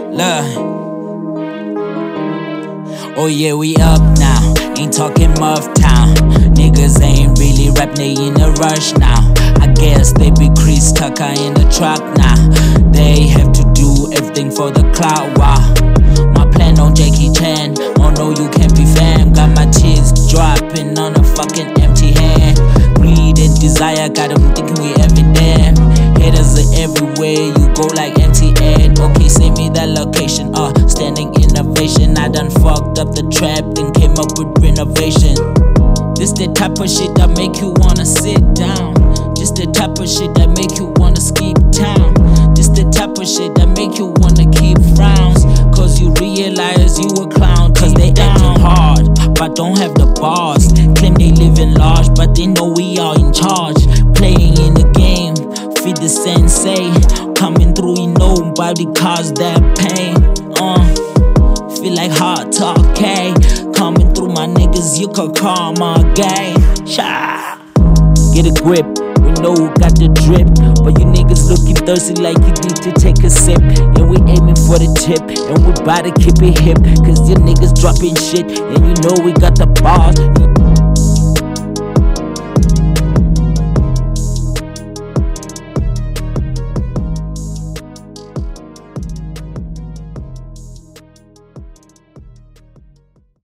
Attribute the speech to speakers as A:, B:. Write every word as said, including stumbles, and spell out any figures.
A: Look. Oh yeah, we up now, ain't talking Muff Town. Niggas ain't really rap, they in a rush now. I guess they be Chris Tucker in the truck now. They have to do everything for the clout, wow. My plan on Jackie Chan, oh no you can't be fam. Got my tears dropping on a fucking empty hand. Greed and desire got them thinking we every damn. Haters are everywhere, you go like M T N. Okay, send me that location, uh, standing innovation. I done fucked up the trap, then came up with renovation. This the type of shit that make you wanna sit down. This the type of shit that make you wanna skip town. This the type of shit that make you wanna keep frowns. Cause you realize you a clown. Cause they acting hard, but don't have the bars. Claim they living large, but they know we are in charge. Playing in the game, feed the sensei. Coming through, you know, nobody cause that pain. Uh, feel like hard talk, okay? Coming through, my niggas, you could call my gang. Sha. Get a grip, we know we got the drip. But you niggas looking thirsty like you need to take a sip. And we aiming for the tip, and we bout to keep it hip. Cause you niggas dropping shit, and you know we got the bars.